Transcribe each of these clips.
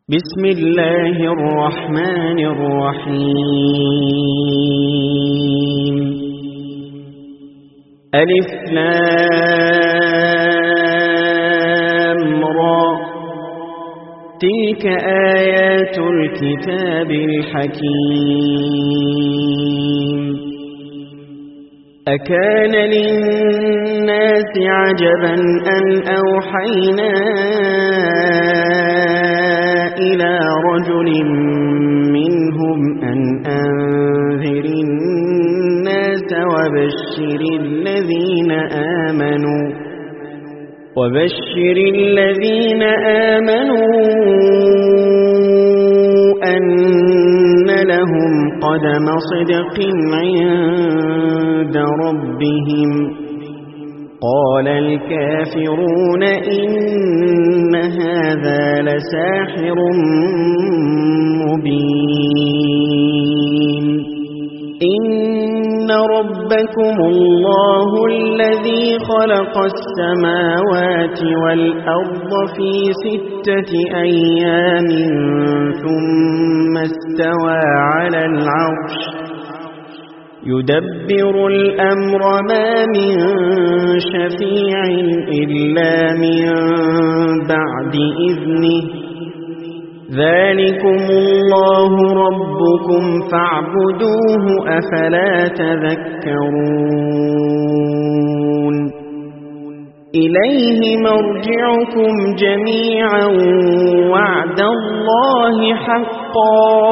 بسم الله الرحمن الرحيم ألف لام را تلك آيات الكتاب الحكيم أكان للناس عجبا أن أوحينا إلى رجل منهم أن أنذر الناس وبشر الذين آمنوا أن لهم قدم صدق عند ربهم قال الكافرون إن هذا لساحر مبين إن ربكم الله الذي خلق السماوات والأرض في 6 أيام ثم استوى على العرش يدبر الأمر ما من شفيع إلا من بعد إذنه ذلكم الله ربكم فاعبدوه أفلا تذكرون إليه مرجعكم جميعا وعد الله حقا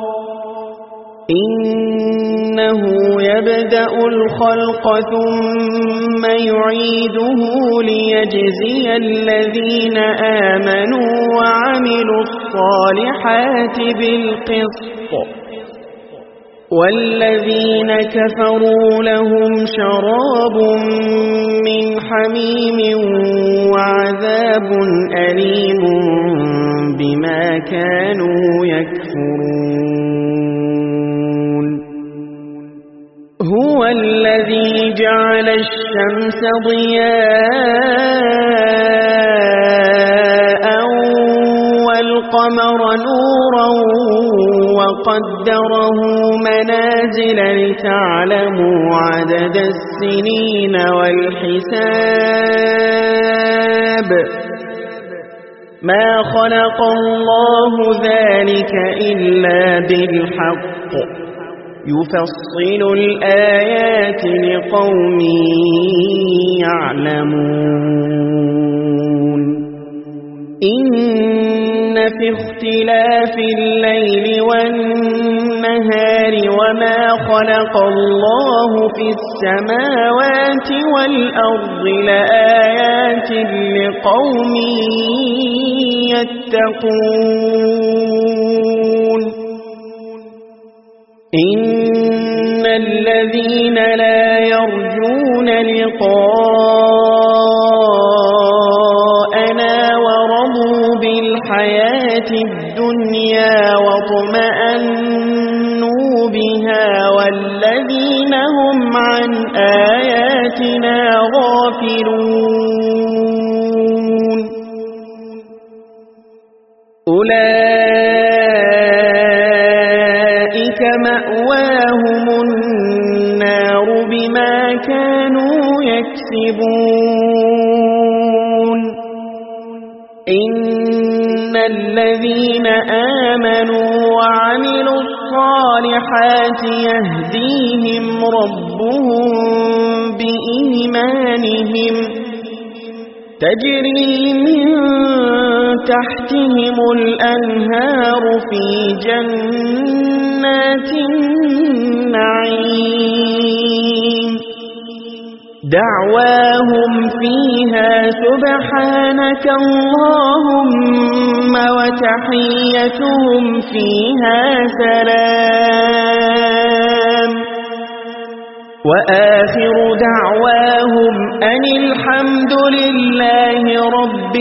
إنه يبدأ الخلق ثم يعيده ليجزي الذين آمنوا وعملوا الصالحات بالقسط والذين كفروا لهم شراب من حميم وعذاب أليم بما كانوا يكفرون هو الذي جعل الشمس ضياء والقمر نورا وقدره منازل لتعلموا عدد السنين والحساب ما خلق الله ذلك إلا بالحق يفصل الآيات لقوم يعلمون إن في اختلاف الليل والنهار وما خلق الله في السماوات والأرض لآيات لقوم يتقون إن الذين لا يرجون لقاءنا ورضوا بالحياة الدنيا واطمأنوا بها والذين هم عن آياتنا غافلون أولئك مأواهم النار بما كانوا يكسبون إن الذين آمنوا وعملوا الصالحات يهديهم ربهم بإيمانهم تجري من تحتهم الأنهار في جنات النعيم دعواهم فيها سبحانك اللهم وتحيتهم فيها سلام وآخر دعواهم أن الحمد لله رب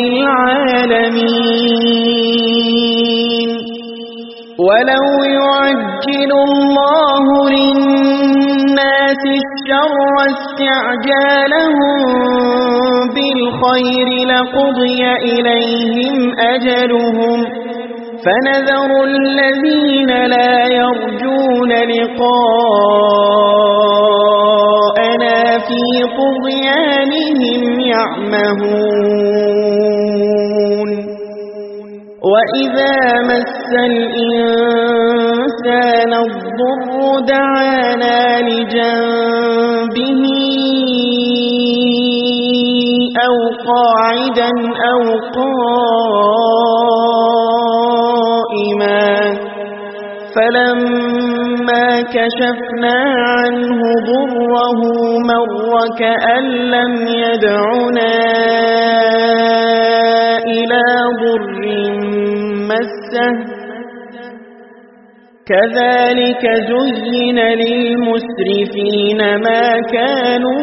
العالمين ولو يعجل الله للناس الشر استعجالهم بالخير لقضي إليهم أجلهم فنذر الذين لا يرجون لقاءنا في طغيانهم يعمهون وإذا مس الإنسان الضر دعانا لجنبه أو قاعدا أو قائما فلما كشفنا عنه ضره مر كأن لم يدعنا إلى ضر مسه كذلك زين للمسرفين ما كانوا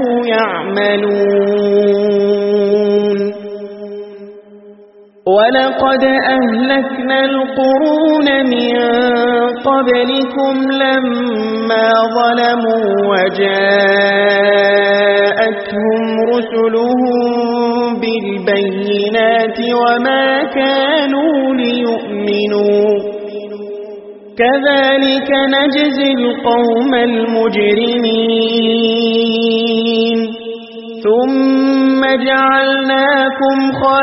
يعملون ولقد أهلكنا القرون من قبلكم لما ظلموا وجاءتهم رسلهم بالبينات وما كانوا ليؤمنوا كذلك نجزي القوم المجرمين ثم جعلناكم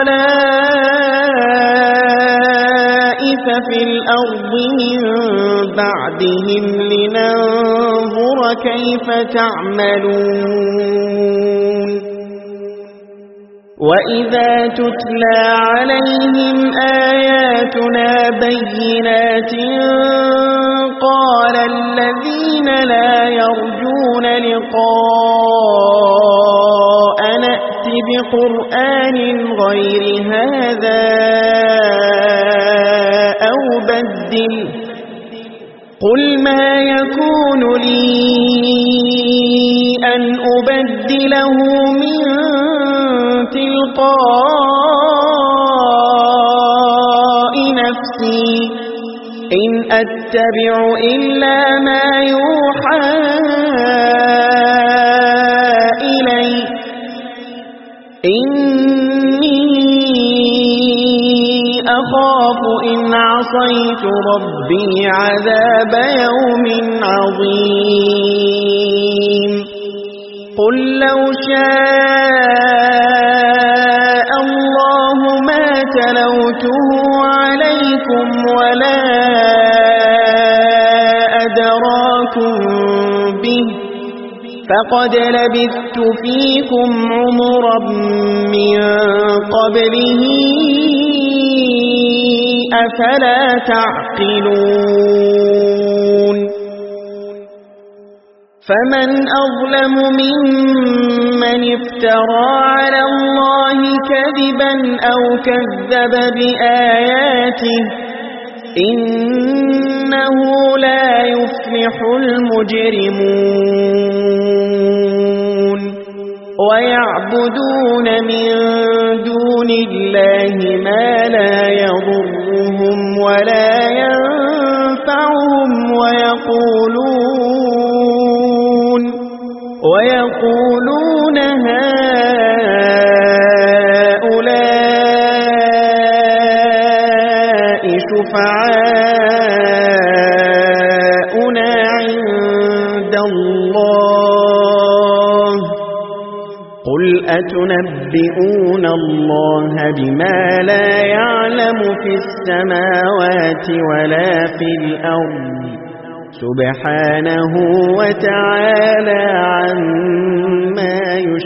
خلائف في الأرض من بعدهم لننظر كيف تعملون وإذا تتلى عليهم آياتنا بينات قال الذين لا يرجون لقاءنا ائت بقرآن غير هذا أو بدل قل ما يكون لي أن أبدله من تلقاء نفسي إن أتبع إلا ما يوحى إلي إني أخاف إن عصيت ربي عذاب يوم عظيم قل لو شاء الله ما تلوته عليكم ولا أدراكم به فقد لبثت فيكم عمرا من قبله أفلا تعقلون فمن أظلم ممن افترى على الله كذبا أو كذب بآياته إنه لا يفلح المجرمون ويعبدون من دون الله ما لا يضرهم ولا ينفعهم ويقولون هؤلاء شفعاؤنا عند الله قل أتنبئون الله بما لا يعلم في السماوات ولا في الأرض سبحانه وتعالى عما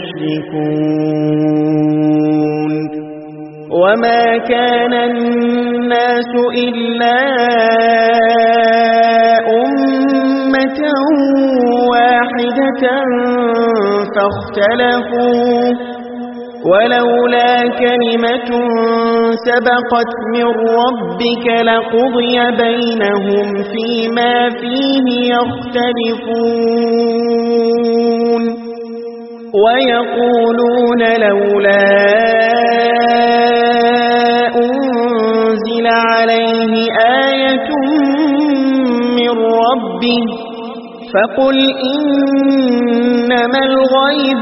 يشركون وما كان الناس إلا أمة واحدة فاختلفوا ولولا كلمة سبقت من ربك لقضي بينهم فيما فيه يختلفون ويقولون لولا أنزل عليه آية من ربه فقل إنما الغيب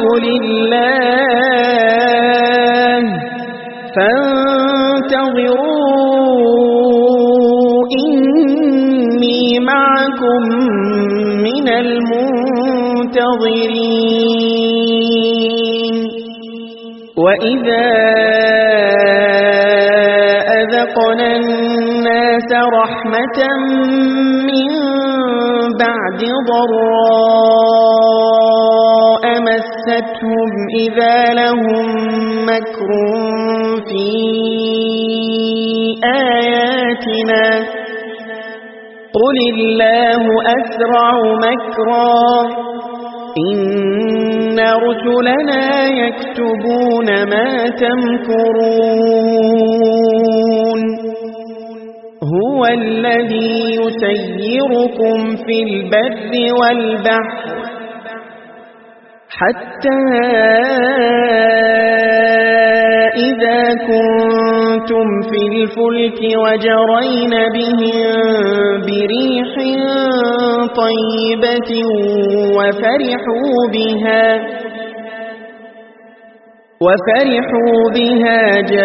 لله فانتظروا من المنتظرين وإذا أذقنا الناس رحمة من بعد ضراء مستهم إذا لهم مكر في آياتنا قل الله أسرع مكرا إن رسلنا يكتبون ما تمكرون هو الذي يسيركم في البر والبحر حتى إذا كنتم في الفلك وجرين بهم بريح طيبة وفرحوا بها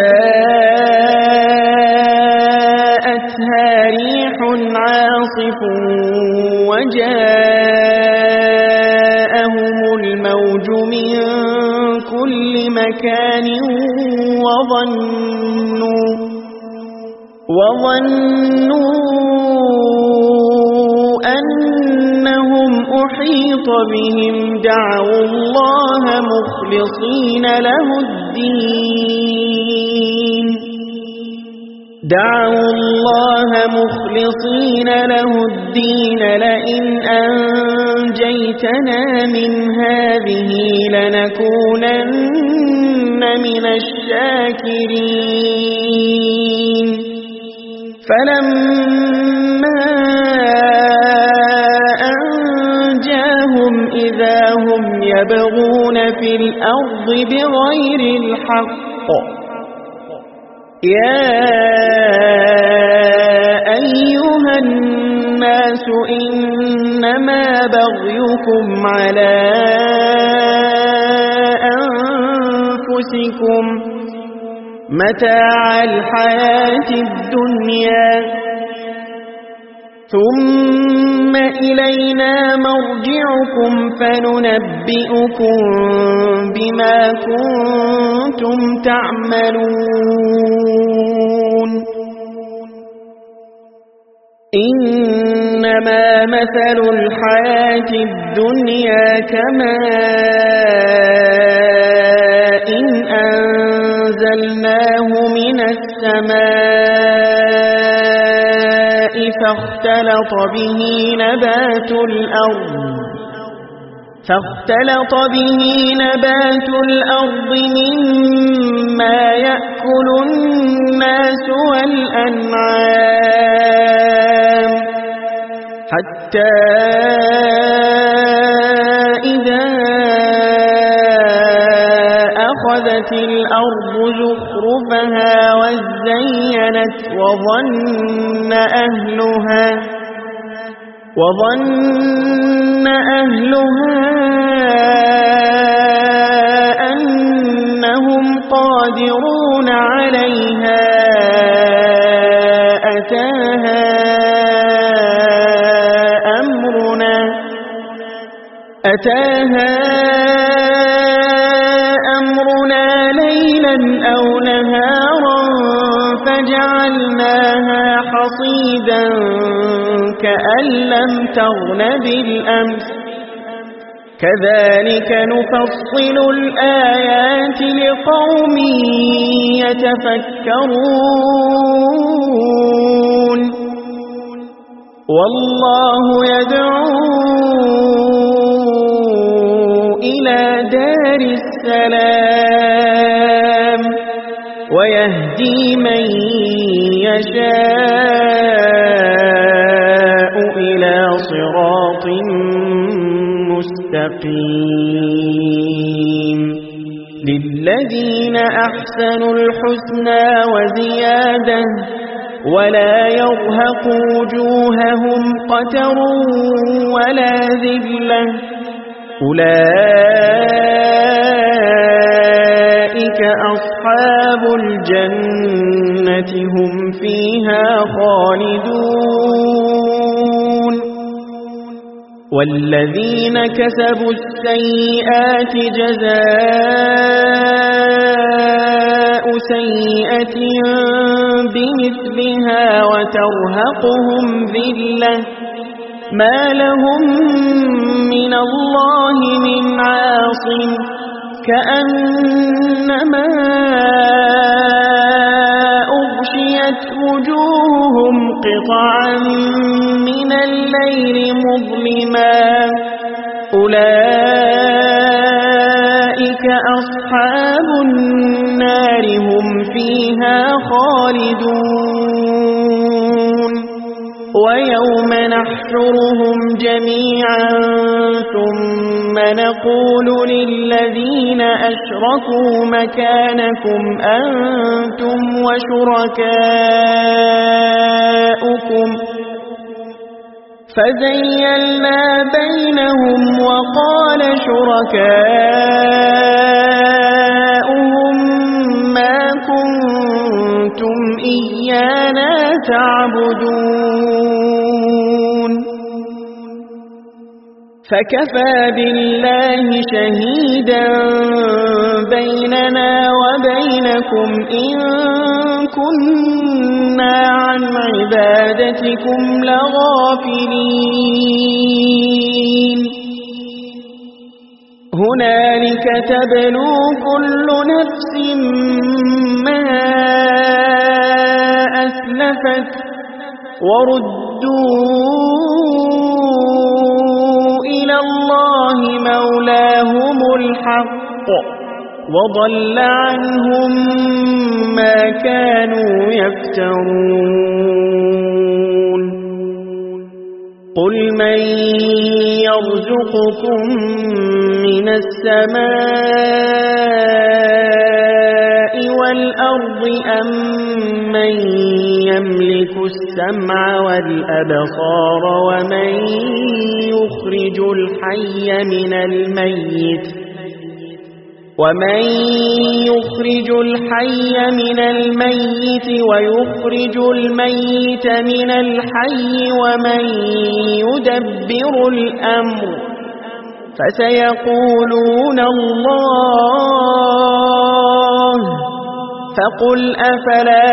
جاءتها ريح عاصف وجاءهم الموج من كل مكان وظنوا أنهم أحيط بهم دعوا الله مخلصين له الدين لئن أنجيتنا من هذه لنكونن من الشاكرين فلما أنجاهم إذا هم يبغون في الأرض بغير الحق يا أيها الناس إنما بغيكم على أنفسكم متاع الحياة الدنيا ثم إلينا مرجعكم فننبئكم بما كنتم تعملون إنما مثل الحياة الدنيا كماء أنزلناه من السماء فاختلط به نبات الأرض مما يأكل الناس والأنعام حتى إذا أخذت الأرض زخرفها وزينت وظن أهلها أنهم قادرون عليها أتاها أمرنا ليلا أو نهارا فجعلناها حصيدا كأن لم تغن بالأمس كذلك نفصل الآيات لقوم يتفكرون والله يدعو إلى دار السلام ويهدي من يشاء إلى صراط مستقيم للذين أحسنوا الحسنى وزيادة ولا يرهق وجوههم قتر ولا ذلة أولئك أصحاب الجنة هم فيها خالدون والذين كسبوا السيئات جزاء سيئة بمثلها وترهقهم ذلة ما لهم من الله من عاصم كأنما أغشيت وجوههم قطعا من الليل مظلما أولئك أصحاب النار هم فيها خالدون ويوم نحشرهم جميعا ثم نقول للذين أشركوا مكانكم أنتم وشركاؤكم فزيّلنا بينهم وقال شركاؤهم ما كنتم إيانا تعبدون فكفى بالله شهيدا بيننا وبينكم إن كنا عن عبادتكم لغافلين هنالك تبلو كل نفس ما أسلفت وردوا إلى الله مولاهم الحق وضل عنهم ما كانوا يفترون قل من يرزقكم من السماء والأرض أم من يملك السمع والأبصار ومن يخرج الحي من الميت ويخرج الميت من الحي ومن يدبر الأمر فسيقولون الله فقل أفلا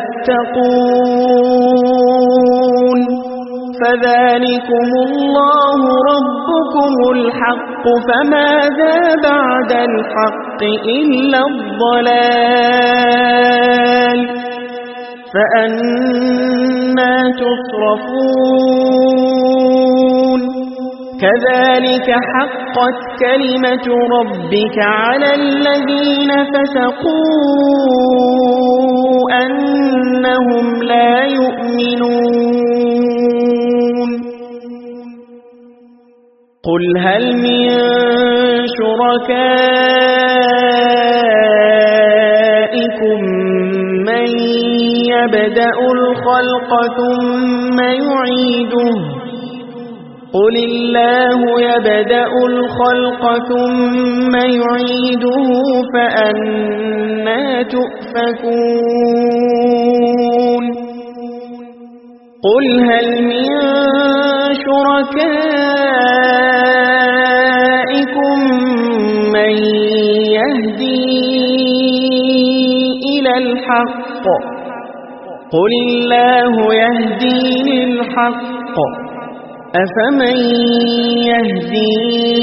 تتقون فذلكم الله ربكم الحق فماذا بعد الحق إلا الضلال فأنى تصرفون كذلك حقت كلمة ربك على الذين فسقوا أنهم لا يؤمنون قل هل من شركائكم من يبدأ الخلق ثم يعيده قل الله يبدأ الخلق ثم يعيده فأنى تؤفكون قل هل من شركائكم من يهدي إلى الحق قل الله يهدي للحق أفمن يهدي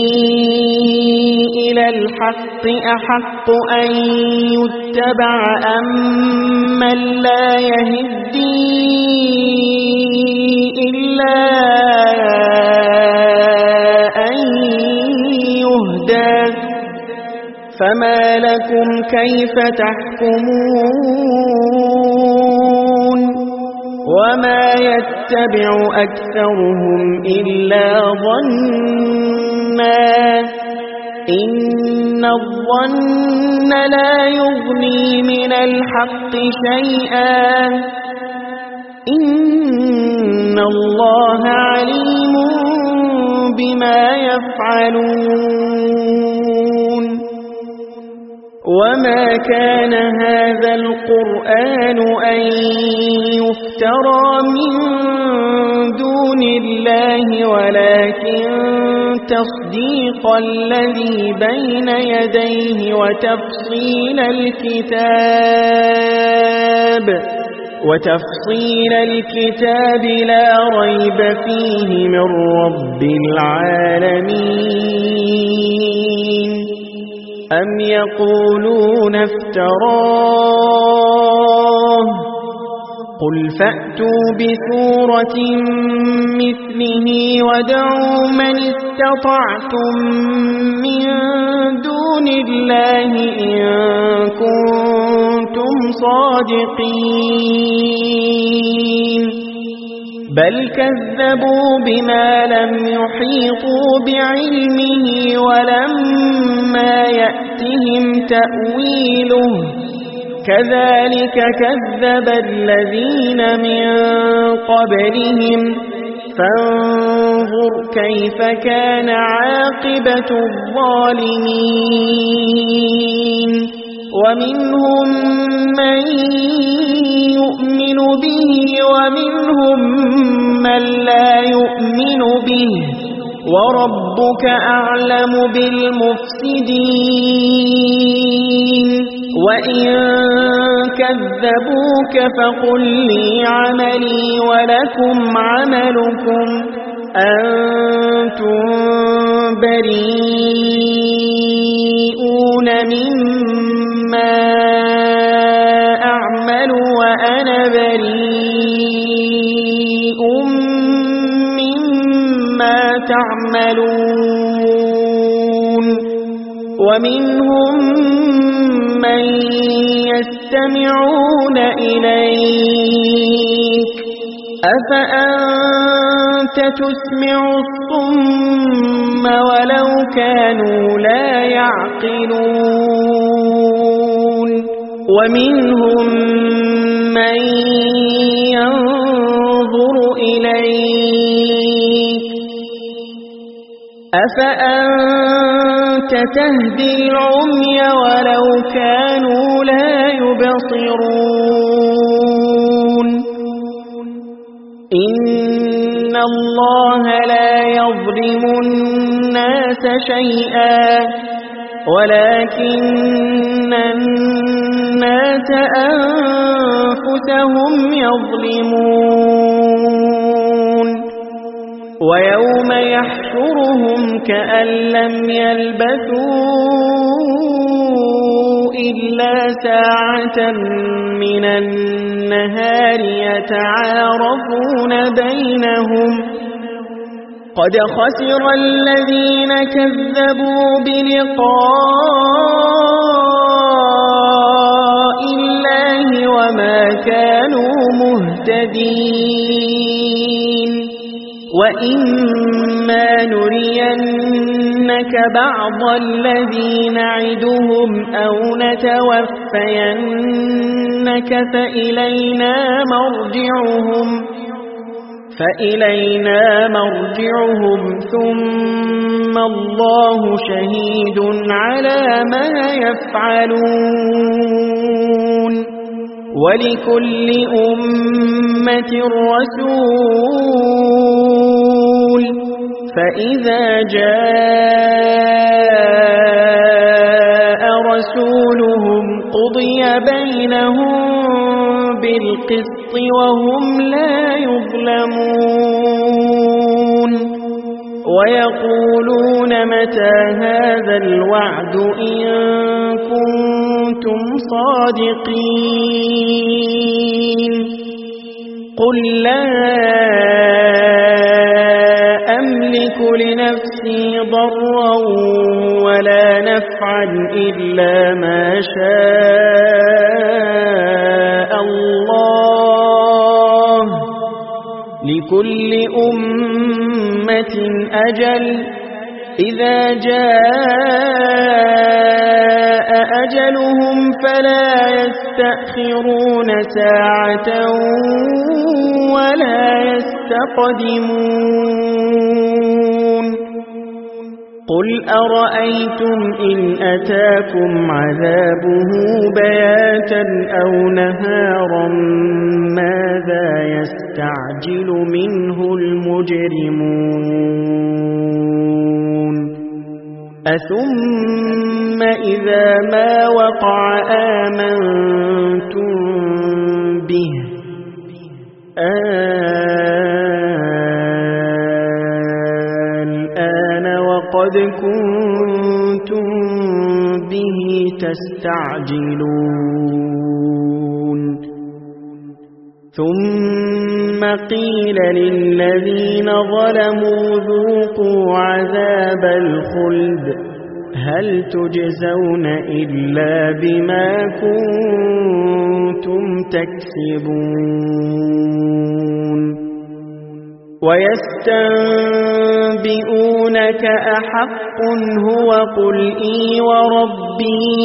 إلى الحق أحق أن يتبع أم من لا يهدي إلا أن يهدى فما لكم كيف تحكمون وما يتبع أكثرهم إلا ظنا إن الظن لا يغني من الحق شيئا إن الله عليم بما يفعلون وما كان هذا القرآن أن يفترى من دون الله ولكن تصديق الذي بين يديه وتفصيل الكتاب لا ريب فيه من رب العالمين أم يقولون افتراه قل فأتوا بسورة مثله وادعوا من استطعتم من دون الله إن كنتم صادقين بل كذبوا بما لم يحيطوا بعلمه ولما يأتهم تأويله كذلك كذب الذين من قبلهم فانظر كيف كان عاقبة الظالمين ومنهم من يؤمن به ومنهم من لا يؤمن به وربك أعلم بالمفسدين وإن كذبوك فقل لي عملي ولكم عملكم أنتم بريئون مما أعمل وأنا بريء مما تعملون ومنهم من يستمعون إليك أفأنت تسمع الصم ولو كانوا لا يعقلون ومنهم من ينظر إليك أفأنت تهدي العمي ولو كانوا لا يبصرون إن الله لا يظلم الناس شيئا ولكن الناس أنفسهم يظلمون ويوم يحشرهم كأن لم يلبثوا إلا ساعة من النهار يتعارفون بينهم قد خسر الذين كذبوا بلقاء الله وما كانوا مهتدين وإما نرينك بعض الذي نعدهم أو نتوفينك فإلينا مرجعهم ثم الله شهيد على ما يفعلون ولكل أمة رسول فإذا جاء رسولهم قضي بينهم بالقسط وهم لا يظلمون ويقولون متى هذا الوعد إن كنتم صادقين قل لا أملك لنفسي ضرا ولا نفعا إلا ما شاء الله لكل أمة أجل إذا جاء أجلهم فلا يستأخرون ساعة ولا يستقدمون قل أرأيتم إن أتاكم عذابه بياتا أو نهارا ماذا يستعجل منه المجرمون أثم إذا ما وقع آمنتم به الآن وقد كنتم به تستعجلون ثم قيل للذين ظلموا ذوقوا عذاب الخلد هل تجزون إلا بما كنتم تكسبون ويستنبئونك أحق هو قل إي وربي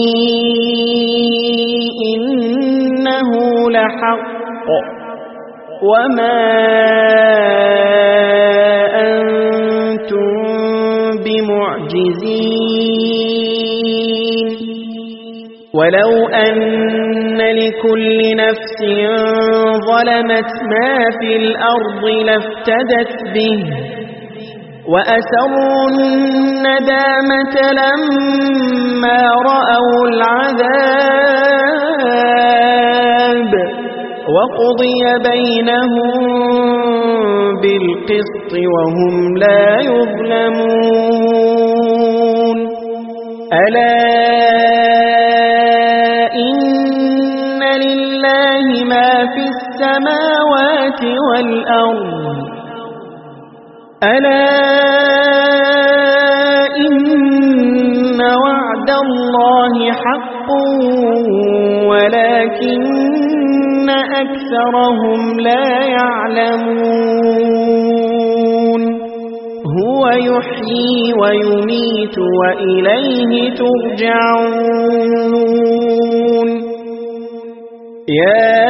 إنه لحق وما أنتم بمعجزين ولو أن لكل نفس ظلمت ما في الأرض لافتدت به وأسروا الندامة لما رأوا العذاب وقضي بينهم بالقسط وهم لا يظلمون ألا إن لله ما في السماوات والأرض ألا إن وعد الله حق ولكن أكثرهم لا يعلمون هو يحيي ويميت وإليه ترجعون يا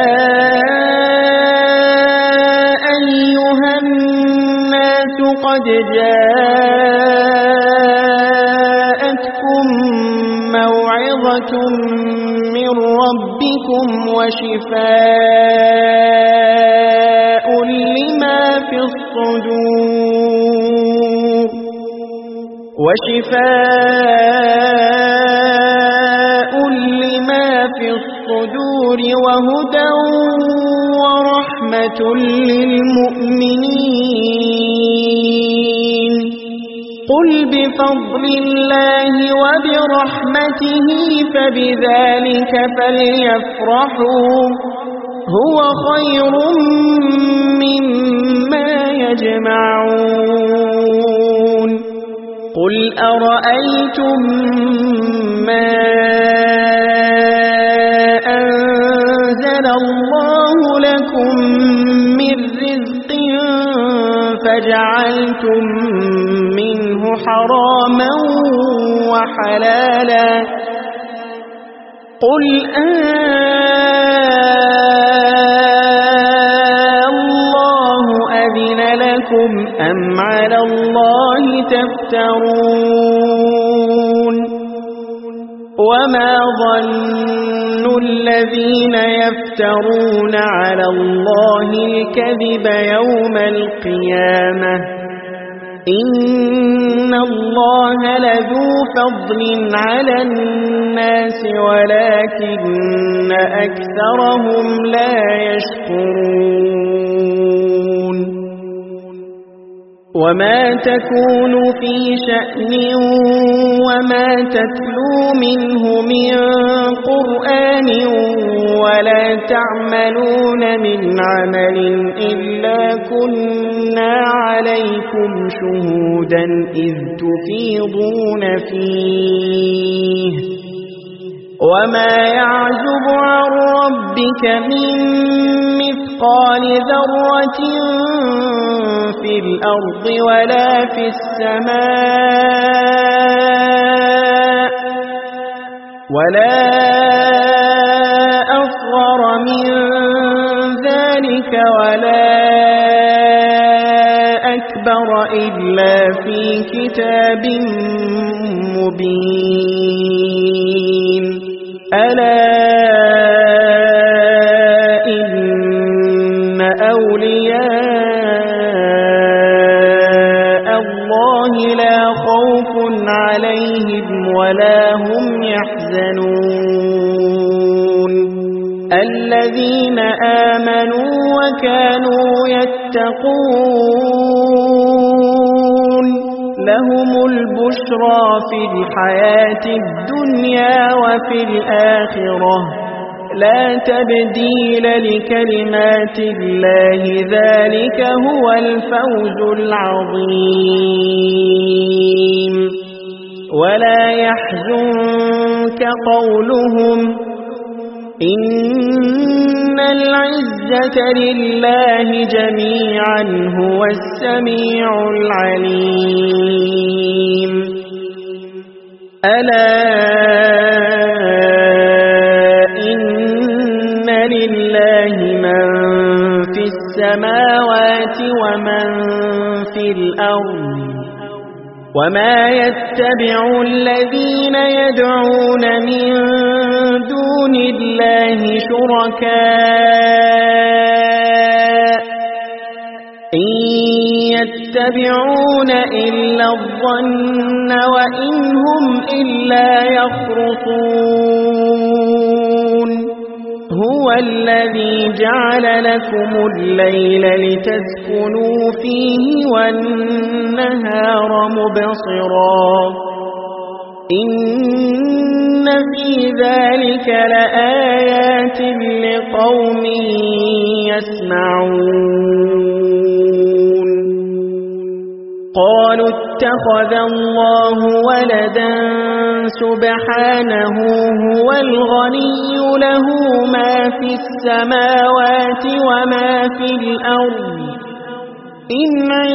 أيها الناس قد جاءتكم موعظة من ربكم وشفاء لما في الصدور وهدى ورحمة للمؤمنين قل بفضل الله وبرحمته فبذلك فليفرحوا هو خير مما يجمعون قل أرأيتم ما أنزل الله لكم من رزق فجعلتم منه حراما وحلالا قل الله أذن لكم أم على الله تفترون وما ظن الذين يفترون على الله الكذب يوم القيامة إن الله لذو فضل على الناس ولكن أكثرهم لا يشكرون وما تكون في شأن وما تتلو منه من قرآن ولا تعملون من عمل إلا كنا عليكم شهودا إذ تفيضون فيه وما يعزب عن ربك من مثقال ذرة في الأرض ولا في السماء ولا أصغر من ذلك ولا أكبر إلا في كتاب مبين ألا إن أولياء الله لا خوف عليهم يتقون لهم البشرى في الحياة الدنيا وفي الآخرة لا تبديل لكلمات الله ذلك هو الفوز العظيم ولا يحزنك قولهم إن العزة لله جميعا هو السميع العليم ألا إن لله من في السماوات ومن في الأرض وما يتبع الذين يدعون من دون الله شركاء إن يتبعون إلا الظن وإن هم إلا يخرصون هو الذي جعل لكم الليل لتسكنوا فيه والنهار مبصرا إن في ذلك لآيات لقوم يسمعون قالوا اتخذ الله ولدا سبحانه هو الغني له ما في السماوات وما في الأرض إن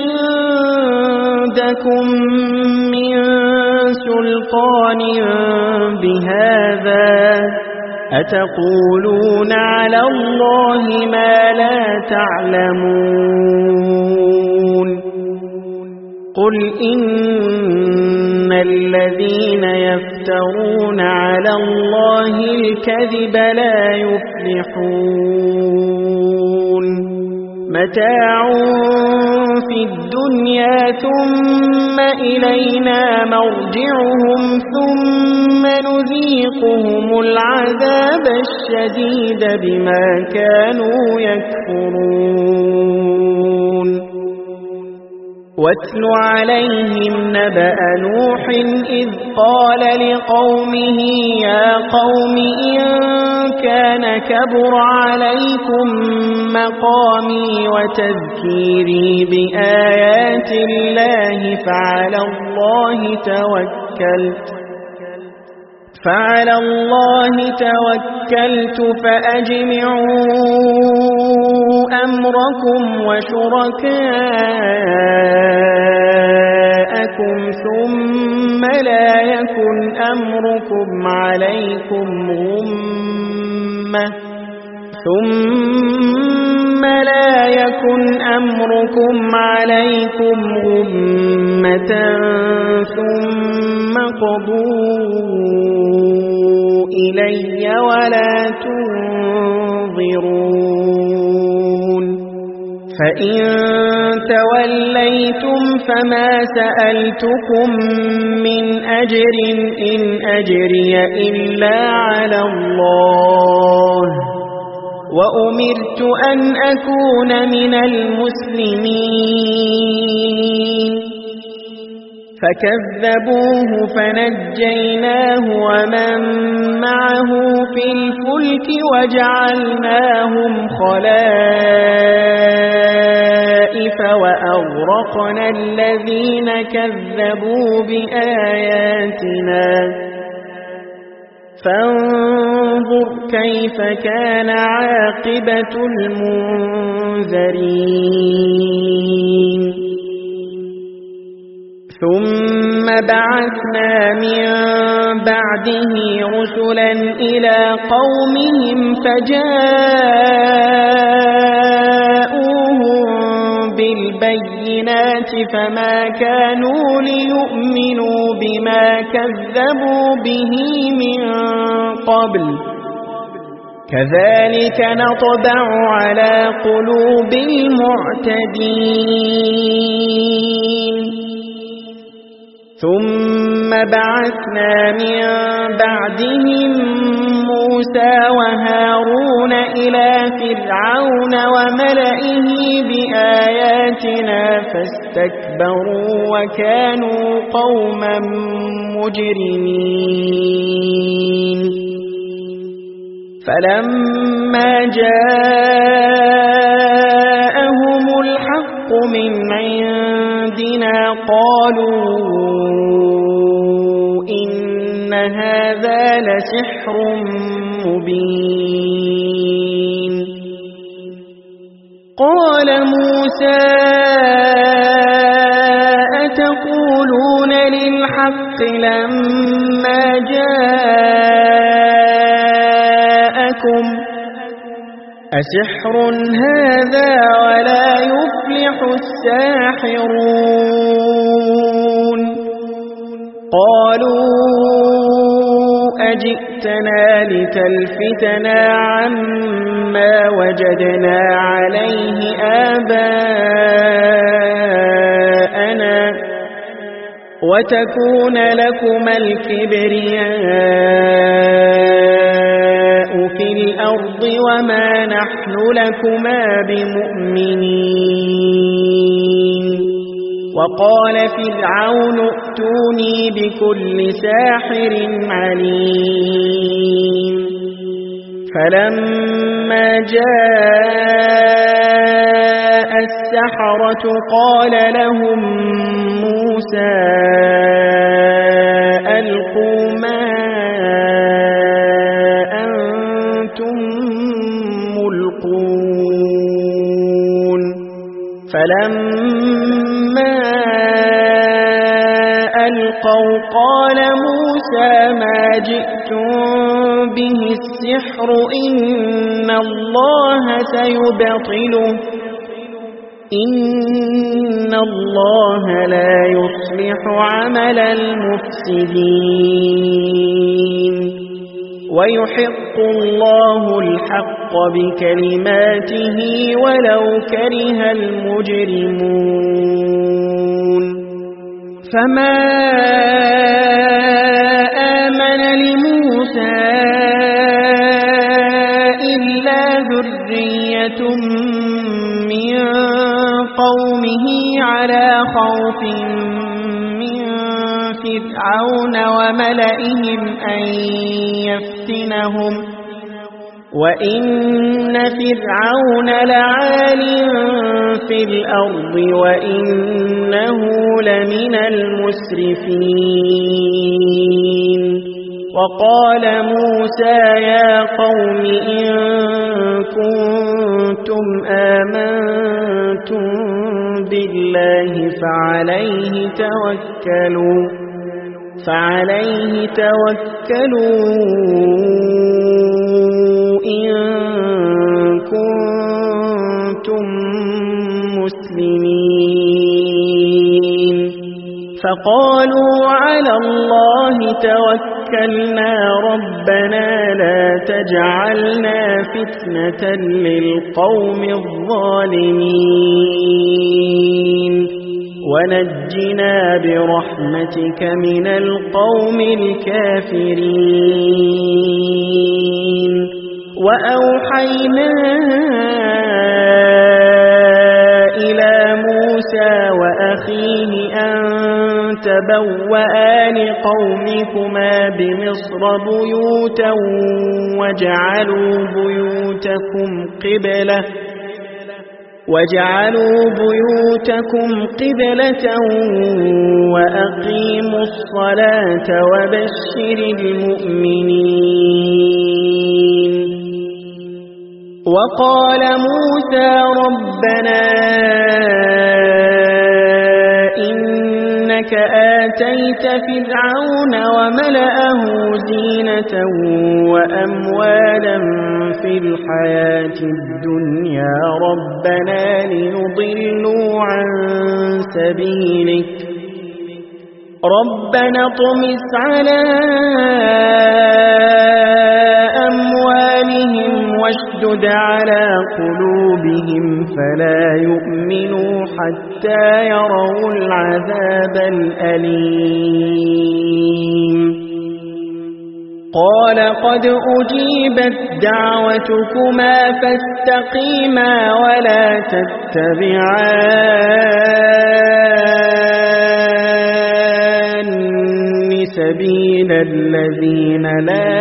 عندكم من سلطان بهذا أتقولون على الله ما لا تعلمون قل إن الذين يفترون على الله الكذب لا يفلحون متاع في الدنيا ثم إلينا مرجعهم ثم نذيقهم العذاب الشديد بما كانوا يكفرون واتل عليهم نبأ نوح إذ قال لقومه يا قوم إن كان كبر عليكم مقامي وتذكيري بآيات الله فعلى الله توكلت فأجمعوا أمركم وشركاءكم ثم لا يكن أمركم عليكم غمة ثم قضوا إلي ولا تنظرون فإن توليتم فما سألتكم من أجر إن أجري إلا على الله وأمرت أن أكون من المسلمين فكذبوه فنجيناه ومن معه في الفلك وجعلناهم خلائف وأغرقنا الذين كذبوا بآياتنا فانظر كيف كان عاقبة المنذرين ثم بعثنا من بعده رسلا إلى قومهم فجاءوهم بالبينات فما كانوا ليؤمنوا بما كذبوا به من قبل كذلك نطبع على قلوب المعتدين ثم بعثنا من بعدهم موسى موسى وهارون إلى فرعون وملئه بآياتنا فاستكبروا وكانوا قوما مجرمين فلما جاءهم الحق من عندنا قالوا إن هذا لسحر مبين قال موسى أتقولون للحق لما جاءكم أسحر هذا ولا يفلح الساحرون قالوا أجئتنا لتلفتنا عما وجدنا عليه آباءنا وتكون لكما الكبرياء في الأرض وما نحن لكما بمؤمنين وقال فرعون ائتوني بكل ساحر عليم فلما جاء السحرة قال لهم موسى ألقوا ما أنتم ملقون فلما ألقوا قال موسى ما جئتم به السحر إن الله سيبطله إن الله لا يصلح عمل المفسدين ويحق الله الحق بكلماته ولو كره المجرمون فما آمن لموسى إلا ذرية من قومه على خوف من فرعون وملئهم أن يفتنهم وإن فرعون لعال في الأرض وإنه لمن المسرفين وقال موسى يا قوم إن كنتم آمنتم بالله فعليه توكلوا إن كنتم مسلمين فقالوا على الله توكلنا ربنا لا تجعلنا فتنة للقوم الظالمين ونجنا برحمتك من القوم الكافرين وأوحينا إلى موسى وأخيه أن تبوأ لقومكما بمصر بيوتا وجعلوا بيوتكم قبلة وأقيموا الصلاة وبشر المؤمنين وقال موسى ربنا إنك آتيت فرعون وملأه زينة وأموالا في الحياة الدنيا ربنا ليضلوا عن سبيلك ربنا اطمس على أموالهم واشدد على قلوبهم فلا يؤمنوا حتى يروا العذاب الأليم قال قد أجيبت دعوتكما فاستقيما ولا تتبعان سبيل الذين لا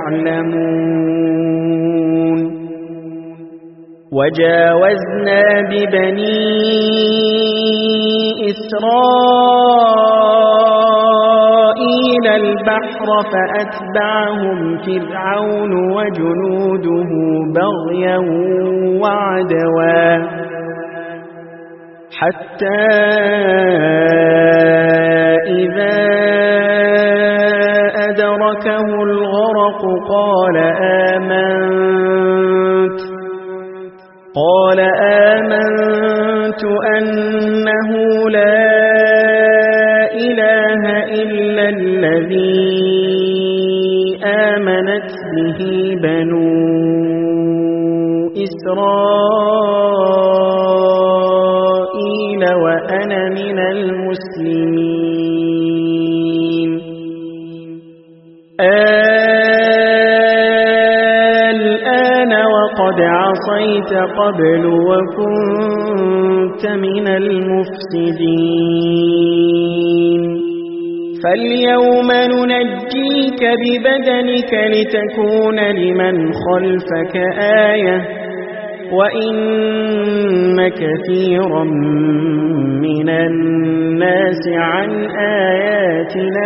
يعلمون وجاوزنا ببني إسرائيل البحر فأتبعهم فرعون وجنوده بغيا وعدوا حتى إذا أدركه الغرق قال آمنت أنه لا إله إلا الذي آمنت به بنو إسرائيل وأنا من المسلمين الآن وقد عصيت قبل وكنت من المفسدين فاليوم ننجيك ببدنك لتكون لمن خلفك آية وإن كثيرا من الناس عن آياتنا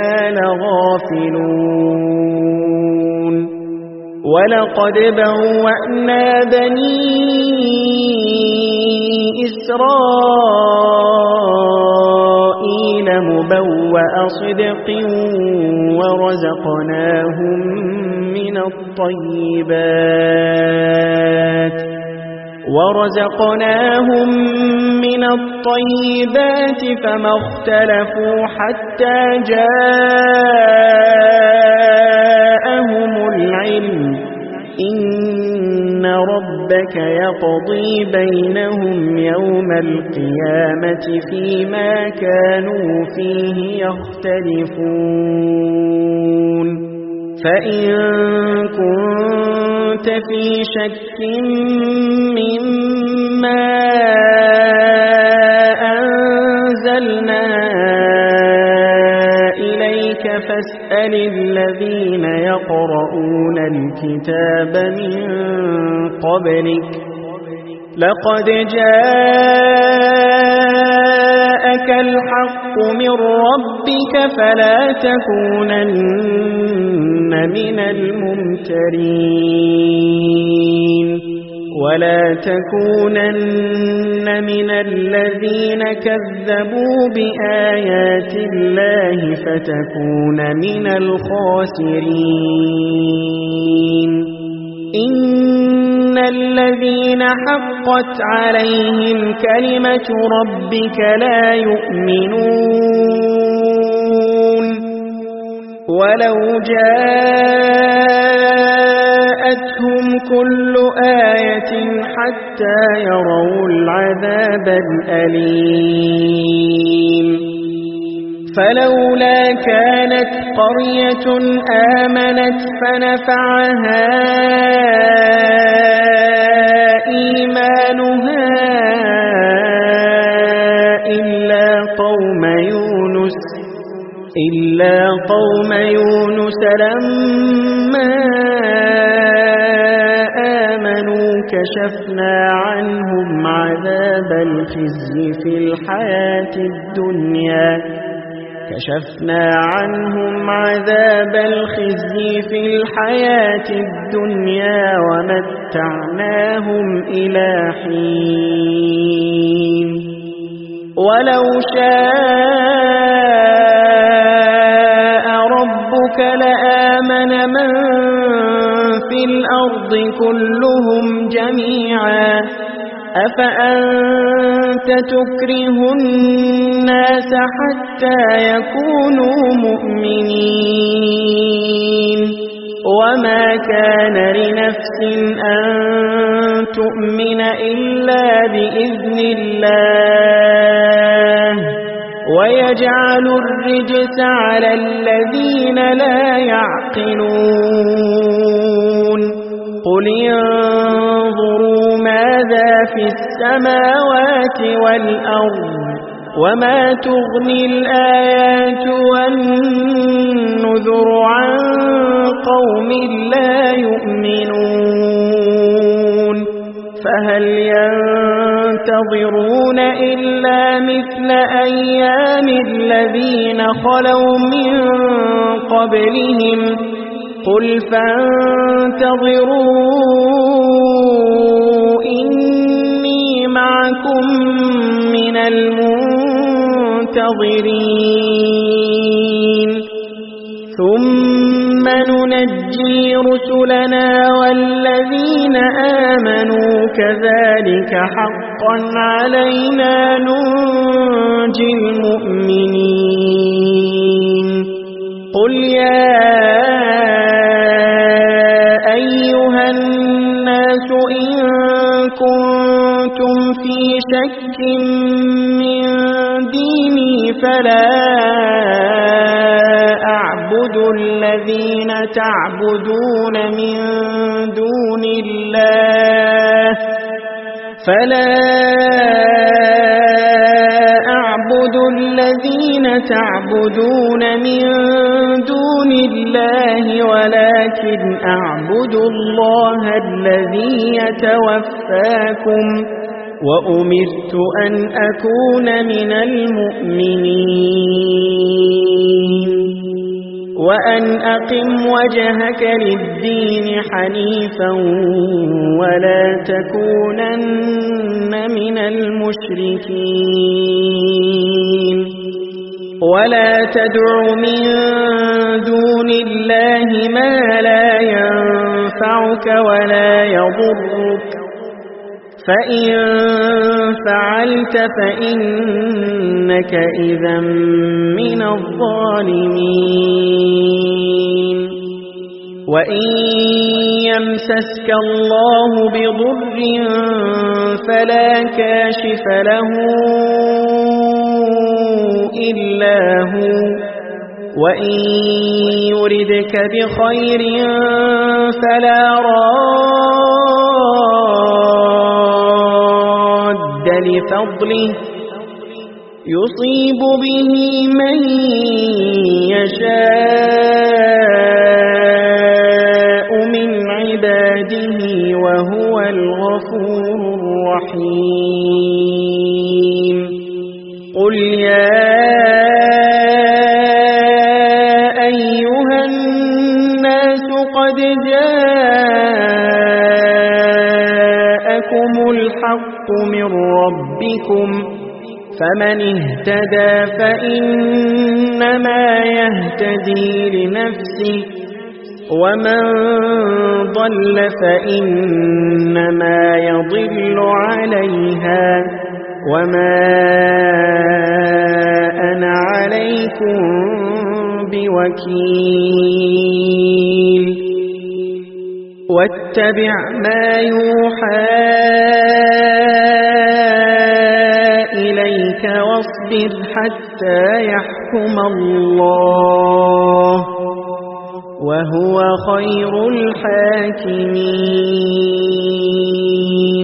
لغافلون ولقد بوأنا بني إسرائيل مبوأ صدق ورزقناهم من الطيبات فما اختلفوا حتى جاءهم العلم إن ربك يقضي بينهم يوم القيامة فيما كانوا فيه يختلفون فإن كنت في شك مما أنزلنا إليك فاسأل الذين يقرؤون الكتاب من قبلك لقد جاءك الحق من ربك فلا تكونن من الممترين ولا تكونن من الذين كذبوا بآيات الله فتكون من الخاسرين إن الذين حقت عليهم كلمة ربك لا يؤمنون ولو جاءتهم كل آية حتى يروا العذاب الأليم فلولا كانت قرية آمنت فنفعها إيمانها إلا قوم يونس لما آمنوا كشفنا عنهم عذاب الخزي في الحياة الدنيا ومتعناهم إلى حين ولو شاء ربك لآمن من في الأرض كلهم جميعا أفأنت تكره الناس حتى يكونوا مؤمنين وما كان لنفس أن تؤمن إلا بإذن الله ويجعل الرجس على الذين لا يعقلون قل انظروا ماذا في السماوات والأرض وما تغني الآيات والنذر عن قوم لا يؤمنون فهل ينتظرون إلا مثل أيام الذين خلوا من قبلهم قل فانتظروا إني معكم من المنتظرين ثم ننجي رسلنا والذين آمنوا كذلك حقا علينا ننجي المؤمنين قل يا أيها الناس إن كنتم في شك من ديني فلا أعبد الذين تعبدون من دون الله ولكن أعبد الله الذي يتوفاكم وأمرت أن أكون من المؤمنين وأن أقم وجهك للدين حنيفا ولا تكونن من المشركين ولا تدع من دون الله ما لا ينفعك ولا يضرك فإن فعلت فإنك إذا من الظالمين وإن يمسسك الله بضر فلا كاشف له إلا هو وإن يردك بخير فلا راد لفضله يصيب به من يشاء من عباده وهو الغفور الرحيم قل يا أيها الناس قد جاءكم الحق من ربكم فمن اهتدى فإنما يهتدي لنفسه ومن ضل فإنما يضل عليها وما أنا عليكم بوكيل واتبع ما يوحى إليك واصبر حتى يحكم الله وهو خير الحاكمين